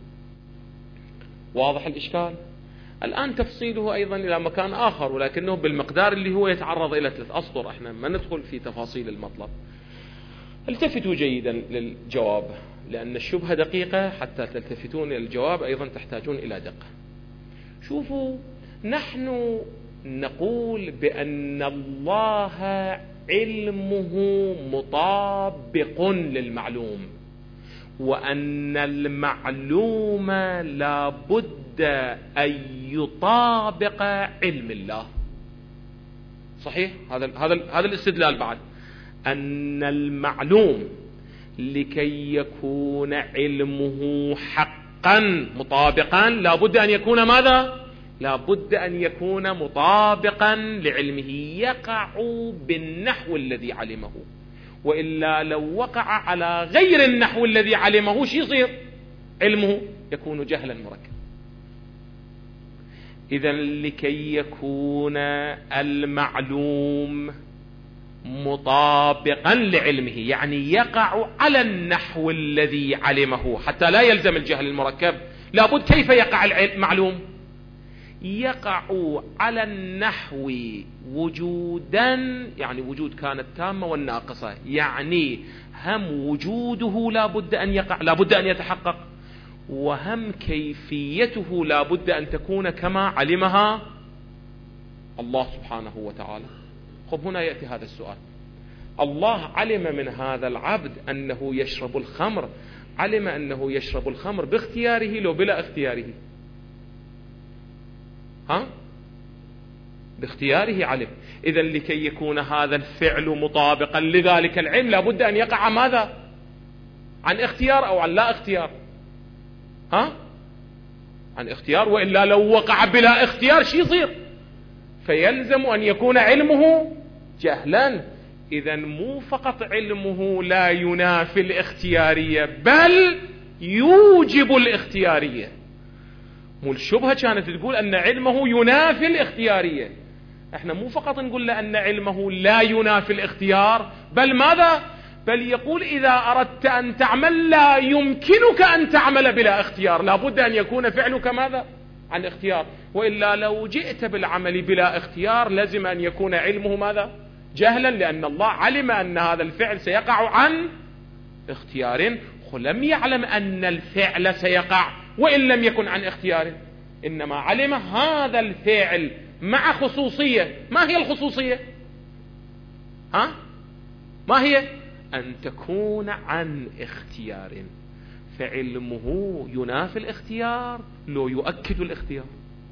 واضح الإشكال؟ الآن تفصيله أيضا إلى مكان آخر، ولكنه بالمقدار اللي هو يتعرض إلى ثلاث أسطر. احنا ما ندخل في تفاصيل المطلب. التفتوا جيدا للجواب، لأن الشبهة دقيقة، حتى تلتفتون إلى الجواب أيضا تحتاجون إلى دقة. شوفوا، نحن نقول بأن الله علمه مطابق للمعلوم، وأن المعلوم لا بد أن يطابق علم الله. صحيح؟ هذا هذا هذا الاستدلال بعد أن المعلوم لكي يكون علمه حقا مطابقا لا بد أن يكون ماذا؟ لا بد أن يكون مطابقا لعلمه، يقع بالنحو الذي علمه، وإلا لو وقع على غير النحو الذي علمه شو يصير؟ علمه يكون جهلا مركبا. إذن لكي يكون المعلوم مطابقا لعلمه، يعني يقع على النحو الذي علمه حتى لا يلزم الجهل المركب. لابد كيف يقع المعلوم؟ يقع على النحو وجودا، يعني وجود كانت تامة والناقصة، يعني هم وجوده لابد أن يقع، لابد أن يتحقق، وهم كيفيته لا بد أن تكون كما علمها الله سبحانه وتعالى. خب هنا يأتي هذا السؤال: الله علم من هذا العبد أنه يشرب الخمر، علم أنه يشرب الخمر باختياره لو بلا اختياره؟ ها؟ باختياره علم. إذن لكي يكون هذا الفعل مطابقا لذلك العلم لابد أن يقع ماذا؟ عن اختيار أو عن لا اختيار؟ ها؟ عن اختيار، وإلا لو وقع بلا اختيار شي يصير؟ فيلزم أن يكون علمه جهلا. إذن مو فقط علمه لا ينافي الاختيارية بل يوجب الاختيارية. مو الشبهة كانت تقول أن علمه ينافي الاختيارية، احنا مو فقط نقول له أن علمه لا ينافي الاختيار بل ماذا؟ بل يقول إذا أردت أن تعمل لا يمكنك أن تعمل بلا اختيار، لابد أن يكون فعلك ماذا؟ عن اختيار، وإلا لو جئت بالعمل بلا اختيار لازم أن يكون علمه ماذا؟ جهلا، لأن الله علم أن هذا الفعل سيقع عن اختيار، ولم يعلم أن الفعل سيقع وإن لم يكن عن اختيار، إنما علم هذا الفعل مع خصوصية. ما هي الخصوصية؟ ها؟ ما هي؟ أن تكون عن اختيار، فعلمه ينافي الاختيار لو يؤكد الاختيار.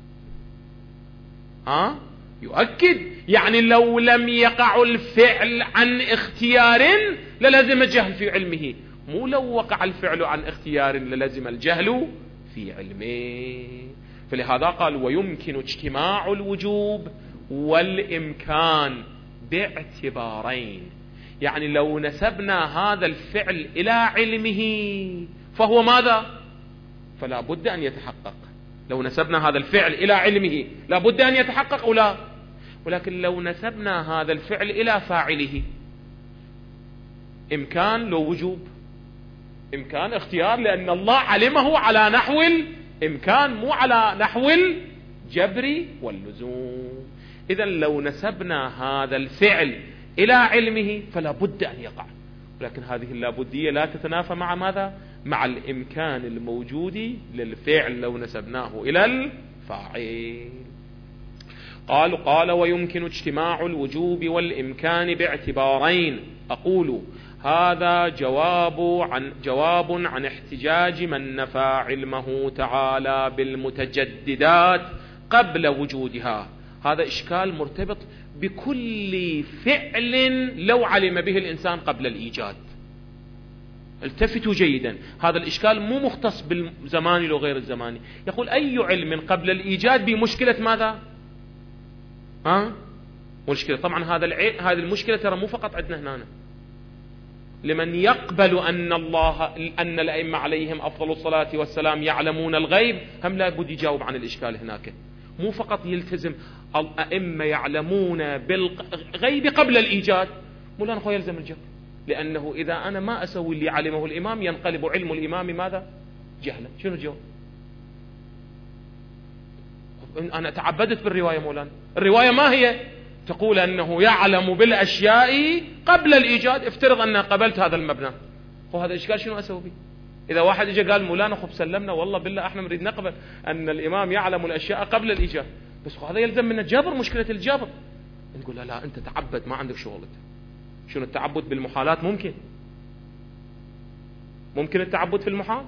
ها؟ يؤكد، يعني لو لم يقع الفعل عن اختيار للزم الجهل في علمه، مو لو وقع الفعل عن اختيار للزم الجهل في علمه. فلهذا قال: ويمكن اجتماع الوجوب والإمكان باعتبارين. يعني لو نسبنا هذا الفعل إلى علمه فهو ماذا؟ فلا بد أن يتحقق. لو نسبنا هذا الفعل إلى علمه لا بد أن يتحقق أو لا؟ ولكن لو نسبنا هذا الفعل إلى فاعله، إمكان لو وجوب؟ إمكان اختيار، لأن الله علمه على نحو الإمكان مو على نحو الجبر واللزوم. إذن لو نسبنا هذا الفعل إلى علمه فلا بد أن يقع، ولكن هذه اللابدية لا تتنافى مع ماذا؟ مع الإمكان الموجود للفعل لو نسبناه إلى الفاعل. قال قال ويمكن اجتماع الوجوب والإمكان باعتبارين. أقول هذا جواب عن جواب عن احتجاج من نفى علمه تعالى بالمتجددات قبل وجودها. هذا إشكال مرتبط بكل فعل لو علم به الإنسان قبل الإيجاد. التفتوا جيدا، هذا الإشكال مو مختص بالزماني وغير الزماني. يقول أي علم قبل الإيجاد بمشكلة ماذا؟ ها؟ مشكلة. طبعا هذا العلم، هذه المشكلة ترى مو فقط عندنا هنا. لمن يقبل أن الله أن الأئمة عليهم أفضل الصلاة والسلام يعلمون الغيب، هم لا بد يجاوب عن الإشكال هناك. مو فقط يلتزم الأئمة يعلمون بالغيب قبل الإيجاد، مولانا أخوة يلزم الجبر، لأنه إذا أنا ما أسوي اللي علمه الإمام ينقلب علم الإمام ماذا؟ جهلا. شنو الجواب؟ أنا تعبدت بالرواية مولانا، الرواية ما هي؟ تقول أنه يعلم بالأشياء قبل الإيجاد. افترض أن قبلت هذا المبنى، وهذا الإشكال شنو أسوي به؟ إذا واحد إجا قال مولانا خب سلمنا والله بالله احنا نريد نقبل أن الإمام يعلم الأشياء قبل الإيجاد، بس هذا يلزم من الجبر، مشكلة الجبر. نقول لا لا أنت تعبد، ما عندك شغل. شنو التعبد بالمحالات؟ ممكن ممكن التعبد في المحال.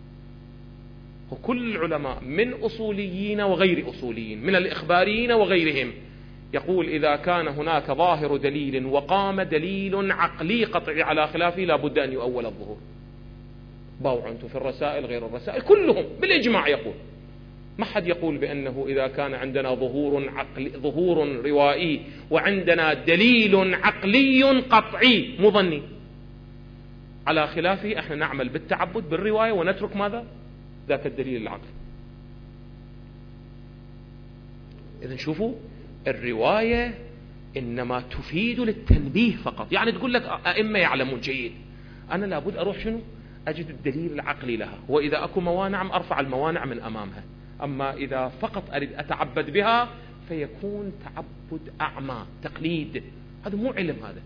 وكل العلماء من أصوليين وغير أصوليين، من الإخباريين وغيرهم، يقول إذا كان هناك ظاهر دليل وقام دليل عقلي قطعي على خلافه لا بد أن يؤول الظهور. باوع أنتم في الرسائل غير الرسائل كلهم بالإجماع يقول، ما حد يقول بأنه إذا كان عندنا ظهور عقلي ظهور روائي وعندنا دليل عقلي قطعي مظني على خلافه احنا نعمل بالتعبد بالرواية ونترك ماذا؟ ذاك الدليل العقلي. إذن شوفوا، الرواية إنما تفيد للتنبيه فقط، يعني تقول لك أئمة يعلمون جيد، أنا لابد أروح شنو؟ أجد الدليل العقلي لها، وإذا أكو موانع أرفع الموانع من أمامها. أما إذا فقط أريد أتعبد بها فيكون تعبد أعمى تقليد، هذا مو علم. هذا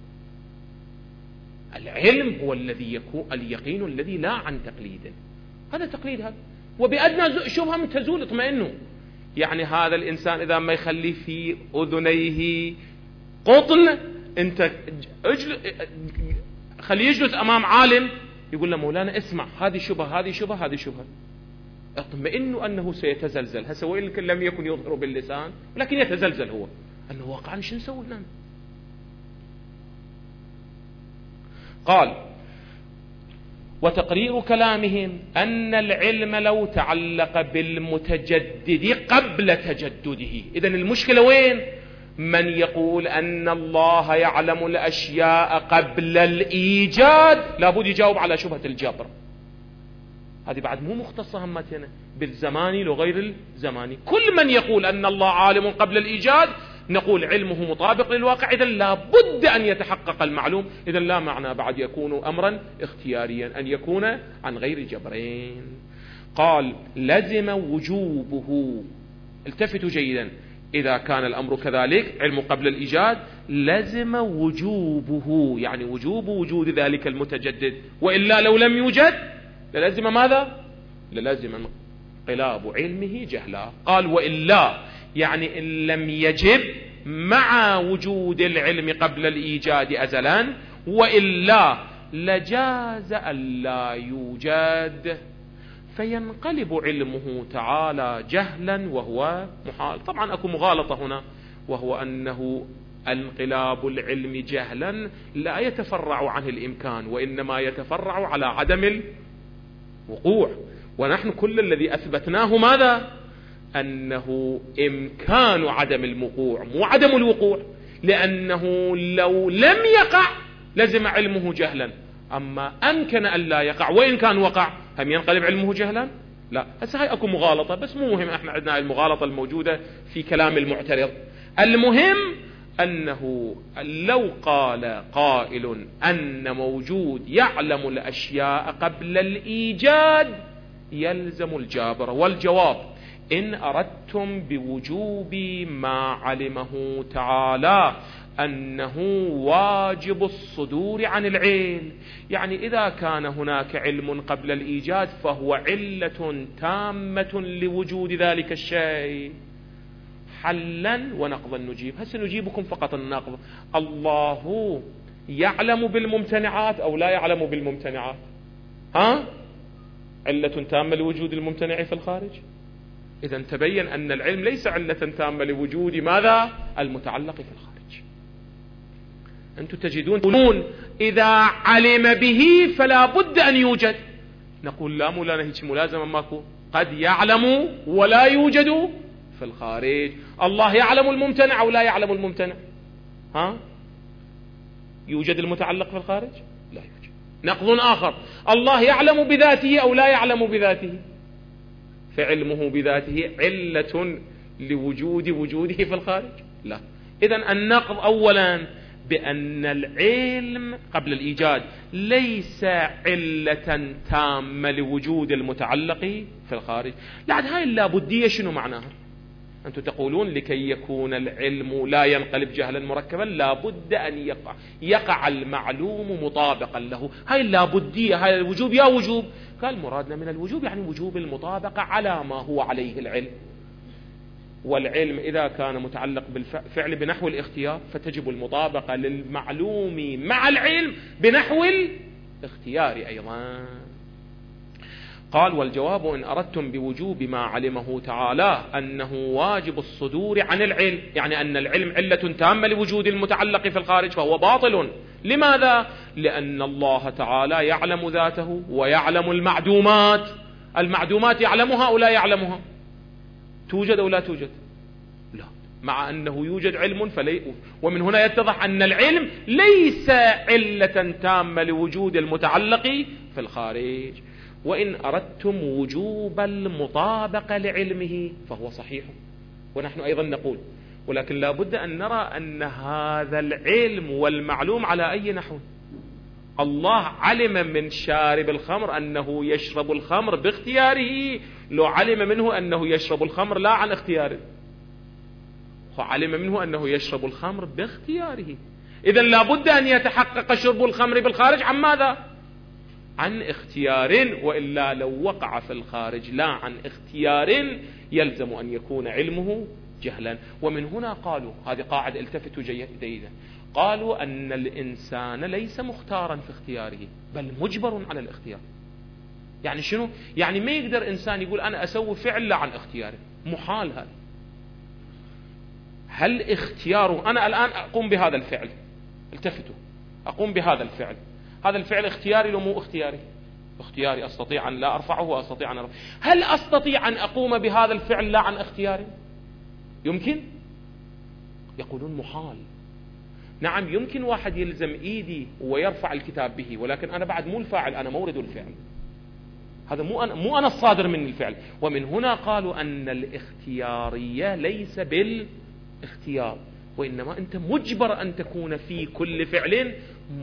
العلم هو الذي يكون اليقين الذي لا عن تقليد، هذا تقليد هذا، وبأدنى شبهة تزول اطمئنوا. يعني هذا الإنسان إذا ما يخلي في أذنيه قطن، أنت اجل خليه يجلس أمام عالم يقول له مولانا اسمع هذه شبهة هذه شبهة هذه شبهة، اطمئنوا أنه سيتزلزل. هسه وإن لم يكن يظهر باللسان ولكن يتزلزل هو أنه واقعا شو نسوي لنا. قال وتقرير كلامهم أن العلم لو تعلق بالمتجدد قبل تجدده. إذن المشكلة وين؟ من يقول أن الله يعلم الأشياء قبل الإيجاد لابد يجاوب على شبهة الجبر. هذه بعد مو مختصة همتنا بالزماني لو غير الزماني. كل من يقول أن الله عالم قبل الإيجاد نقول علمه مطابق للواقع، إذن لا بد أن يتحقق المعلوم. إذن لا معنى بعد يكون أمرا اختياريا أن يكون عن غير جبرين. قال لزم وجوبه. التفتوا جيدا، إذا كان الأمر كذلك علم قبل الإيجاد لزم وجوبه، يعني وجوب وجود ذلك المتجدد، وإلا لو لم يوجد للزم ماذا؟ للزم انقلاب علمه جهلا. قال وإلا يعني إن لم يجب مع وجود العلم قبل الإيجاد أزلا، وإلا لجاز ألا يوجد فينقلب علمه تعالى جهلا وهو محال. طبعا أكو مغالطة هنا، وهو أنه انقلاب العلم جهلا لا يتفرع عنه الإمكان، وإنما يتفرع على عدم الوقوع. ونحن كل الذي أثبتناه ماذا؟ أنه إمكان عدم الوقوع مو عدم الوقوع، لأنه لو لم يقع لزم علمه جهلا، أما أمكن أن لا يقع وإن كان وقع هم ينقلب علمه جهلا؟ لا. هسه هاي أكو مغالطة بس مو مهم، احنا عندنا المغالطة الموجودة في كلام المعترض. المهم أنه لو قال قائل أن موجود يعلم الأشياء قبل الإيجاد يلزم الجابر. والجواب إن أردتم بوجوب ما علمه تعالى أنه واجب الصدور عن العلم، يعني إذا كان هناك علم قبل الإيجاد فهو علة تامة لوجود ذلك الشيء. حلا ونقضا نجيب. هسه نجيبكم فقط النقض. الله يعلم بالممتنعات أو لا يعلم بالممتنعات؟ ها؟ علة تامة لوجود الممتنع في الخارج. إذا تبين أن العلم ليس علة تامة لوجود ماذا؟ المتعلق في الخارج. أنتم تجدون إذا علم به فلا بد أن يوجد. نقول لا مولانا هيك ملازمة ماكو، قد يعلم ولا يوجد في الخارج. الله يعلم الممتنع أو لا يعلم الممتنع؟ ها؟ يوجد المتعلق في الخارج؟ لا يوجد. نقض آخر، الله يعلم بذاته أو لا يعلم بذاته؟ فعلمه بذاته علة لوجود وجوده في الخارج؟ لا. إذن النقض أولا بأن العلم قبل الإيجاد ليس علة تامة لوجود المتعلق في الخارج. لعد هاي اللابدية شنو معناها؟ أنتم تقولون لكي يكون العلم لا ينقلب جهلا مركبا لابد أن يقع يقع المعلوم مطابقا له. هاي اللابدية، هاي الوجوب يا وجوب. قال مرادنا من الوجوب يعني وجوب المطابقة على ما هو عليه العلم. والعلم إذا كان متعلق بالفعل بنحو الاختيار فتجب المطابقة للمعلوم مع العلم بنحو الاختيار أيضا. قال والجواب إن أردتم بوجوب ما علمه تعالى أنه واجب الصدور عن العلم، يعني أن العلم علة تامة لوجود المتعلق في الخارج، فهو باطل. لماذا؟ لأن الله تعالى يعلم ذاته ويعلم المعدومات. المعدومات يعلمها أو لا يعلمها؟ توجد أو لا توجد؟ لا. مع أنه يوجد علم فلي... ومن هنا يتضح أن العلم ليس علة تامة لوجود المتعلق في الخارج. وإن أردتم وجوب المطابقة لعلمه فهو صحيح، ونحن أيضا نقول، ولكن لا بد أن نرى أن هذا العلم والمعلوم على أي نحو. الله علم من شارب الخمر أنه يشرب الخمر باختياره، لو علم منه أنه يشرب الخمر لا عن اختياره، علم منه أنه يشرب الخمر باختياره. إذن لا بد أن يتحقق شرب الخمر بالخارج عن ماذا؟ عن اختيار، وإلا لو وقع في الخارج لا عن اختيار يلزم أن يكون علمه جهلا. ومن هنا قالوا، هذه قاعدة التفتوا جيدا، قالوا أن الإنسان ليس مختارا في اختياره بل مجبر على الاختيار. يعني شنو؟ يعني ما يقدر إنسان يقول أنا أسوي فعل لا عن اختياره، محال هذا. هل اختياره أنا الآن أقوم بهذا الفعل، التفتوا، أقوم بهذا الفعل، هذا الفعل اختياري لو مو اختياري؟ اختياري، أستطيع أن لا أرفعه وأستطيع أن أرفعه. هل أستطيع أن أقوم بهذا الفعل لا عن اختياري؟ يمكن؟ يقولون محال. نعم يمكن واحد يلزم إيدي ويرفع الكتاب به، ولكن أنا بعد مو الفاعل، أنا مورد الفعل، هذا مو أنا, مو أنا الصادر من الفعل. ومن هنا قالوا أن الاختيارية ليس بالاختيار، وإنما أنت مجبر أن تكون في كل فعل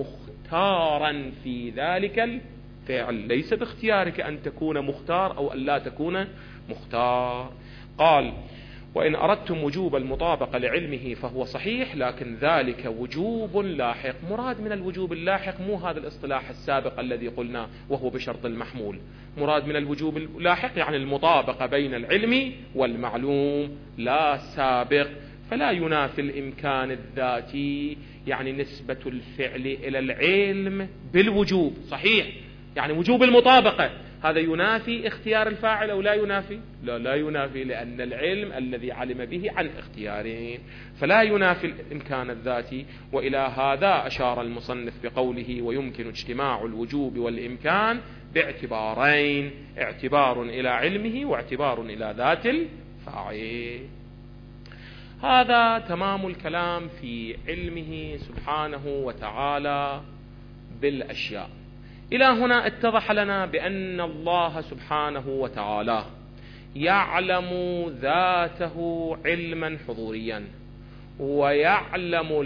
مختارا في ذلك الفعل، ليس باختيارك أن تكون مختار أو أن لا تكون مختار. قال وإن أردتم وجوب المطابقة لعلمه فهو صحيح، لكن ذلك وجوب لاحق. مراد من الوجوب اللاحق مو هذا الاصطلاح السابق الذي قلنا وهو بشرط المحمول، مراد من الوجوب اللاحق يعني المطابقة بين العلم والمعلوم لا سابق، فلا ينافي الإمكان الذاتي، يعني نسبة الفعل إلى العلم بالوجوب صحيح، يعني وجوب المطابقة، هذا ينافي اختيار الفاعل أو لا ينافي؟ لا لا ينافي، لأن العلم الذي علم به عن اختيارين، فلا ينافي الإمكان الذاتي. وإلى هذا أشار المصنف بقوله ويمكن اجتماع الوجوب والإمكان باعتبارين، اعتبار إلى علمه واعتبار إلى ذات الفاعل. هذا تمام الكلام في علمه سبحانه وتعالى بالأشياء. إلى هنا اتضح لنا بأن الله سبحانه وتعالى يعلم ذاته علما حضوريا، ويعلم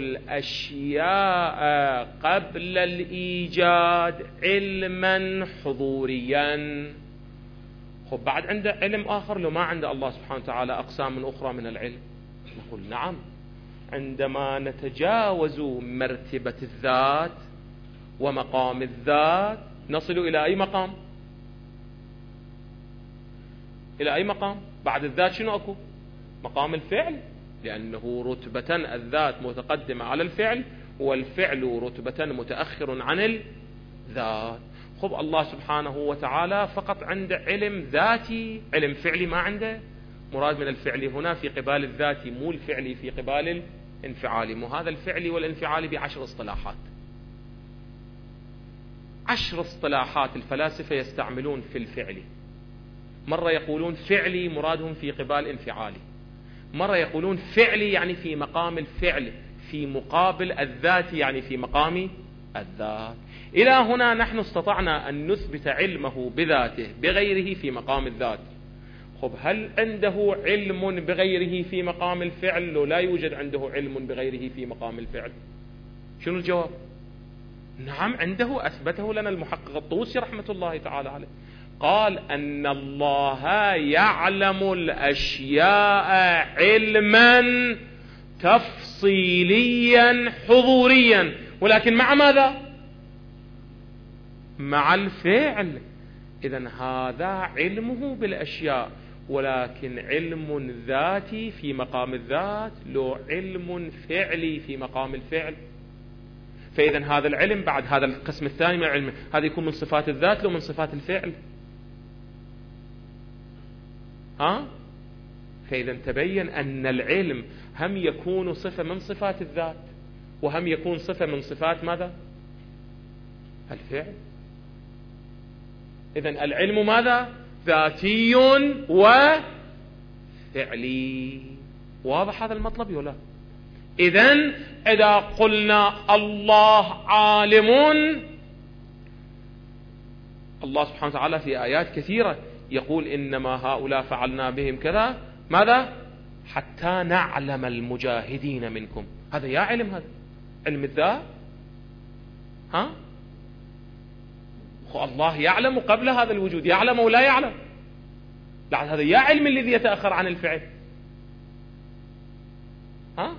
الأشياء قبل الإيجاد علما حضوريا. خب بعد عنده علم آخر لو ما عنده الله سبحانه وتعالى أقسام من أخرى من العلم؟ نقول نعم. عندما نتجاوز مرتبة الذات ومقام الذات نصل إلى أي مقام؟ إلى أي مقام؟ بعد الذات شنو أكو؟ مقام الفعل، لأنه رتبة الذات متقدمة على الفعل، والفعل رتبة متأخر عن الذات. خب الله سبحانه وتعالى فقط عنده علم ذاتي، علم فعلي ما عنده. مراد من الفعل هنا في قبال الذاتي، مو الفعلي في قبال الانفعالي. مو هذا الفعلي والانفعالي بعشر اصطلاحات، عشر اصطلاحات الفلاسفة يستعملون في الفعل. مرة يقولون فعلي مرادهم في قبال انفعالي، مرة يقولون فعلي يعني في مقام الفعل في مقابل الذات يعني في مقام الذات. إلى هنا نحن استطعنا أن نثبت علمه بذاته بغيره في مقام الذات. خب هل عنده علم بغيره في مقام الفعل لو لا يوجد عنده علم بغيره في مقام الفعل؟ شنو الجواب؟ نعم عنده، أثبته لنا المحقق الطوسي رحمة الله تعالى عليه، قال أن الله يعلم الأشياء علما تفصيليا حضوريا، ولكن مع ماذا؟ مع الفعل. إذن هذا علمه بالأشياء، ولكن علم ذاتي في مقام الذات لو علم فعلي في مقام الفعل. فإذا هذا العلم بعد هذا القسم الثاني من العلم، هذا يكون من صفات الذات لو من صفات الفعل؟ ها؟ فإذا تبين أن العلم هم يكون صفة من صفات الذات، وهم يكون صفة من صفات ماذا؟ الفعل. إذا العلم ماذا؟ ذاتي وفعلي. واضح هذا المطلب ولا؟ إذن إذا قلنا الله عالم، الله سبحانه وتعالى في آيات كثيرة يقول إنما هؤلاء فعلنا بهم كذا، ماذا؟ حتى نعلم المجاهدين منكم. هذا يا علم، هذا علم الذات. ها؟ الله يعلم قبل هذا الوجود، يعلم ولا يعلم؟ لا، هذا يا علم الذي يتأخر عن الفعل. ها؟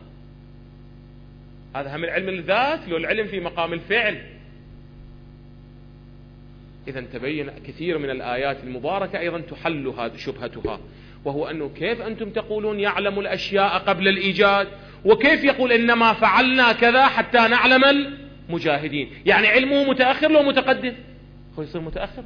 هذا هم العلم الذات لو العلم في مقام الفعل. إذا تبين كثير من الآيات المباركة أيضا تحل هذه شبهتها، وهو أنه كيف أنتم تقولون يعلم الأشياء قبل الإيجاد، وكيف يقول إنما فعلنا كذا حتى نعلم المجاهدين؟ يعني علمه متأخر لو متقدم؟ هو يصير متأخر،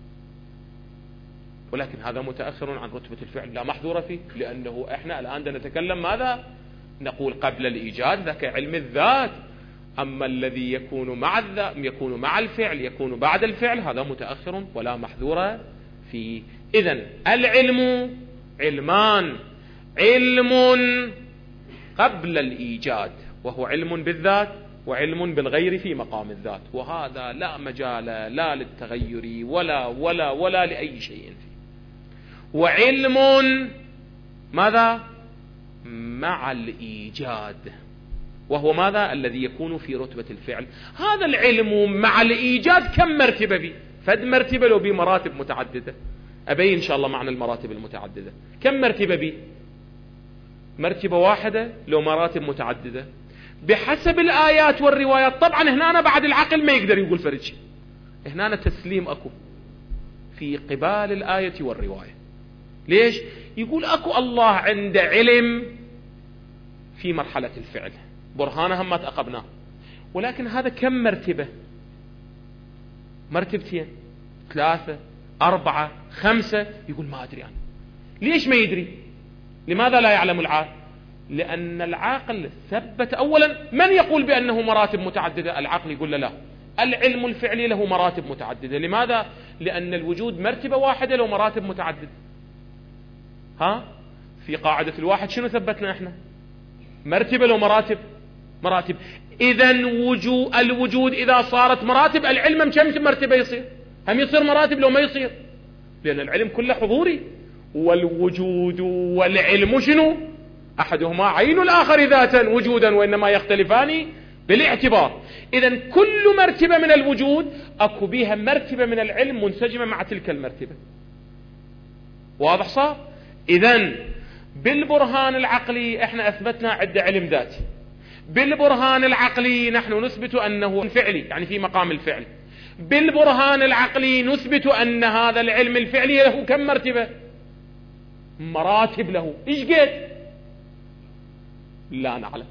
ولكن هذا متأخر عن رتبة الفعل لا محظور فيه، لأنه إحنا الآن نتكلم ماذا؟ نقول قبل الإيجاد ذاك علم الذات، أما الذي يكون مع الذات يكون مع الفعل يكون بعد الفعل هذا متأخر ولا محظور فيه. إذن العلم علمان، علم قبل الإيجاد وهو علم بالذات، وعلم بالغير في مقام الذات، وهذا لا مجال لا للتغير ولا ولا ولا لأي شيء فيه. وعلم ماذا؟ مع الإيجاد، وهو ماذا؟ الذي يكون في رتبة الفعل. هذا العلم مع الإيجاد كم مرتبة بي؟ فد مرتبة لو بي مراتب متعددة، أبين إن شاء الله معنى المراتب المتعددة. كم مرتبة بي؟ مرتبة واحدة لو مراتب متعددة بحسب الآيات والروايات. طبعا هنا أنا بعد العقل ما يقدر يقول فرج، هنا أنا تسليم أكو في قبال الآية والرواية. ليش؟ يقول أكو الله عند علم في مرحلة الفعل، برهانها ما تأقبناه، ولكن هذا كم مرتبة؟ مرتبتين، ثلاثة، أربعة، خمسة؟ يقول ما أدري أنا. ليش ما يدري؟ لماذا لا يعلم العاقل؟ لأن العاقل ثبت أولا. من يقول بأنه مراتب متعددة؟ العقل يقول لا لا، العلم الفعلي له مراتب متعددة. لماذا؟ لأن الوجود مرتبة واحدة له مراتب متعددة. ها؟ في قاعدة الواحد شنو ثبتنا احنا؟ مرتبة لو مراتب؟ مراتب. إذن وجود الوجود إذا صارت مراتب، العلم كم مرتبة يصير؟ هم يصير مراتب لو ما يصير؟ لأن العلم كله حضوري، والوجود والعلم شنو؟ أحدهما عين الآخر ذاتا وجودا، وإنما يختلفان بالاعتبار. إذن كل مرتبة من الوجود أكو بها مرتبة من العلم منسجمة مع تلك المرتبة. واضح صار؟ إذن بالبرهان العقلي احنا أثبتنا عدة علم ذاتي، بالبرهان العقلي نحن نثبت أنه فعلي يعني في مقام الفعل، بالبرهان العقلي نثبت أن هذا العلم الفعلي له كم مرتبة؟ مراتب له. إيش قد؟ لا نعلم.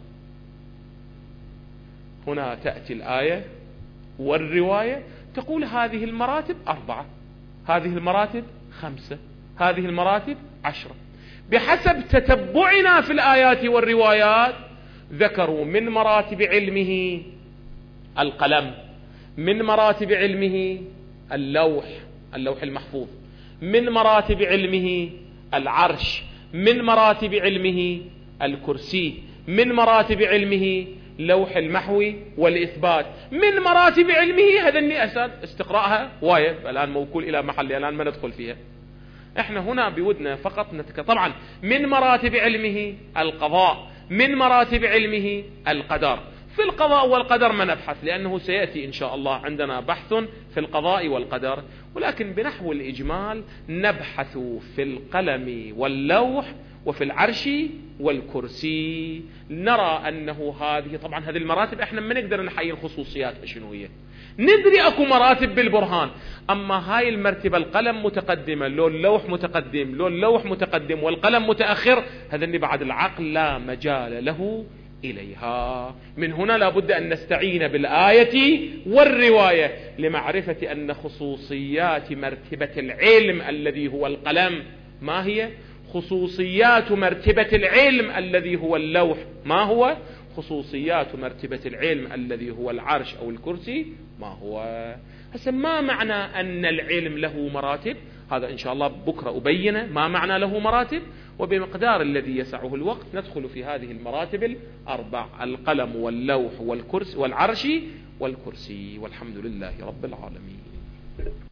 هنا تأتي الآية والرواية تقول هذه المراتب أربعة، هذه المراتب خمسة، هذه المراتب عشرة. بحسب تتبعنا في الآيات والروايات ذكروا من مراتب علمه القلم، من مراتب علمه اللوح اللوح المحفوظ، من مراتب علمه العرش، من مراتب علمه الكرسي، من مراتب علمه لوح المحو والإثبات، من مراتب علمه هذا النئسات استقراءها وايد الآن موكول إلى محلي الآن ما ندخل فيها. احنا هنا بودنا فقط نتك... طبعا من مراتب علمه القضاء، من مراتب علمه القدر. في القضاء والقدر ما نبحث لأنه سيأتي إن شاء الله عندنا بحث في القضاء والقدر، ولكن بنحو الإجمال نبحث في القلم واللوح وفي العرش والكرسي. نرى أنه هذه طبعا هذه المراتب احنا ما نقدر نحيي الخصوصيات شنو هي، ندري أكو مراتب بالبرهان، أما هاي المرتبة القلم متقدمة لو اللوح متقدم، لو اللوح متقدم والقلم متأخر، هذا اللي بعد العقل لا مجال له إليها. من هنا لابد أن نستعين بالآية والرواية لمعرفة أن خصوصيات مرتبة العلم الذي هو القلم ما هي، خصوصيات مرتبة العلم الذي هو اللوح ما هو، خصوصيات مرتبة العلم الذي هو العرش أو الكرسي ما هو. هسه ما معنى أن العلم له مراتب؟ هذا إن شاء الله بكرة أبينه ما معنى له مراتب، وبمقدار الذي يسعه الوقت ندخل في هذه المراتب الأربع: القلم واللوح والكرسي والعرش والكرسي. والحمد لله رب العالمين.